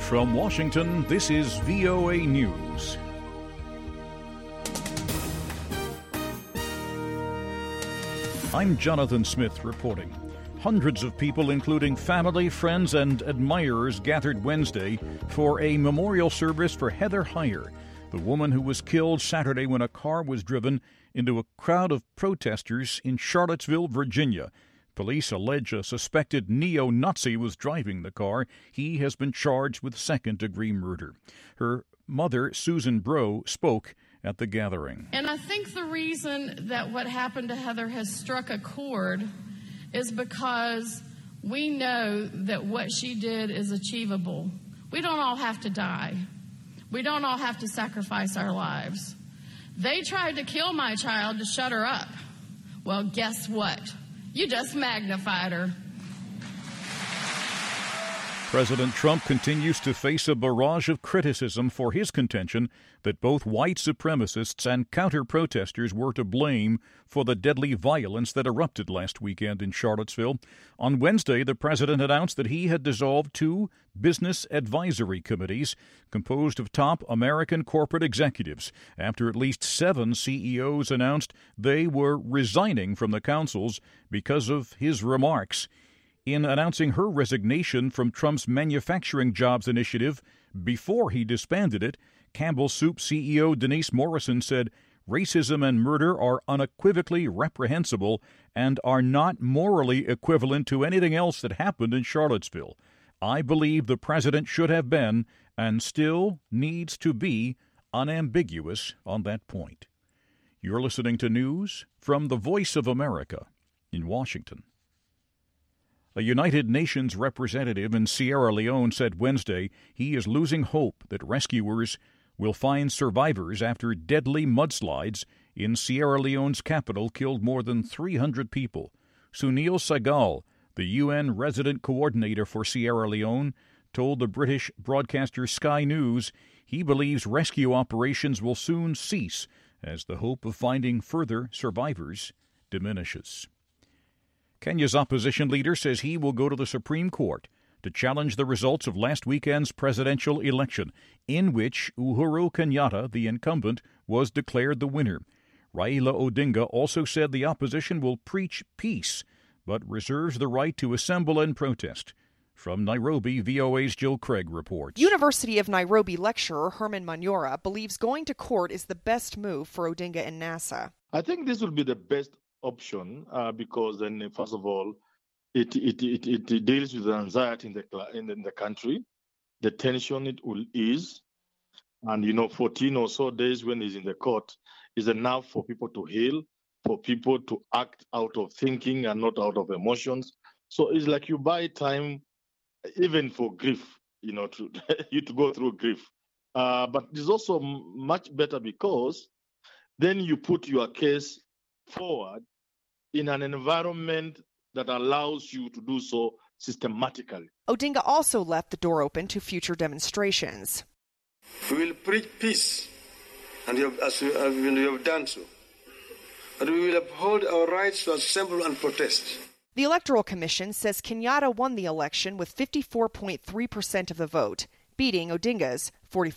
From Washington, this is VOA News. I'm Jonathan Smith reporting. Hundreds of people, including family, friends, and admirers, gathered Wednesday for a memorial service for Heather Heyer, the woman who was killed Saturday when a car was driven into a crowd of protesters in Charlottesville, Virginia. Police allege a suspected neo-Nazi was driving the car. He has been charged with second-degree murder. Her mother, Susan Bro, spoke at the gathering. And I think the reason that what happened to Heather has struck a chord is because we know that what she did is achievable. We don't all have to die. We don't all have to sacrifice our lives. They tried to kill my child to shut her up. Well, guess what? You just magnified her. President Trump continues to face a barrage of criticism for his contention that both white supremacists and counter-protesters were to blame for the deadly violence that erupted last weekend in Charlottesville. On Wednesday, the president announced that he had dissolved two business advisory committees composed of top American corporate executives after at least 7 CEOs announced they were resigning from the councils because of his remarks. In announcing her resignation from Trump's manufacturing jobs initiative before he disbanded it, Campbell Soup CEO Denise Morrison said, "Racism and murder are unequivocally reprehensible and are not morally equivalent to anything else that happened in Charlottesville. I believe the president should have been, and still needs to be, unambiguous on that point." You're listening to news from the Voice of America in Washington. A United Nations representative in Sierra Leone said Wednesday he is losing hope that rescuers will find survivors after deadly mudslides in Sierra Leone's capital killed more than 300 people. Sunil Saigal, the UN resident coordinator for Sierra Leone, told the British broadcaster Sky News he believes rescue operations will soon cease as the hope of finding further survivors diminishes. Kenya's opposition leader says he will go to the Supreme Court to challenge the results of last weekend's presidential election, in which Uhuru Kenyatta, the incumbent, was declared the winner. Raila Odinga also said the opposition will preach peace, but reserves the right to assemble and protest. From Nairobi, VOA's Jill Craig reports. University of Nairobi lecturer Herman Manyora believes going to court is the best move for Odinga and NASA. I think this will be the best option because then, first of all, it deals with the anxiety in the country. The tension it will ease, and 14 or so days when he's in the court is enough for people to heal, for people to act out of thinking and not out of emotions. So it's like you buy time, even for grief, to you to go through grief. But it's also much better because then you put your case forward in an environment that allows you to do so systematically. Odinga also left the door open to future demonstrations. We will preach peace, and we have done so. But we will uphold our rights to assemble and protest. The Electoral Commission says Kenyatta won the election with 54.3% of the vote, beating Odinga's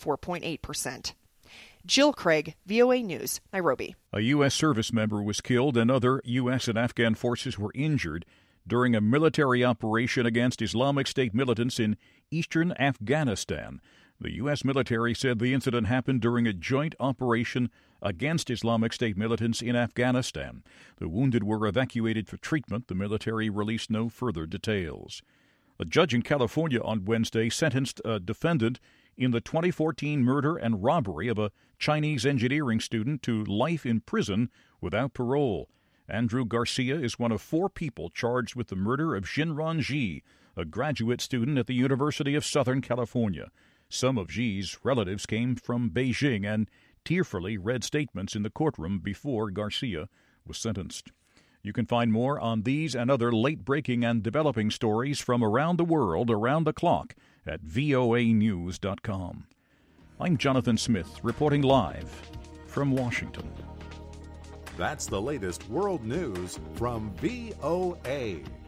44.8%. Jill Craig, VOA News, Nairobi. A U.S. service member was killed and other U.S. and Afghan forces were injured during a military operation against Islamic State militants in eastern Afghanistan. The U.S. military said the incident happened during a joint operation against Islamic State militants in Afghanistan. The wounded were evacuated for treatment. The military released no further details. A judge in California on Wednesday sentenced a defendant in the 2014 murder and robbery of a Chinese engineering student to life in prison without parole. Andrew Garcia is one of 4 people charged with the murder of Xinran Ji, a graduate student at the University of Southern California. Some of Ji's relatives came from Beijing and tearfully read statements in the courtroom before Garcia was sentenced. You can find more on these and other late-breaking and developing stories from around the world around the clock at voanews.com. I'm Jonathan Smith, reporting live from Washington. That's the latest world news from VOA.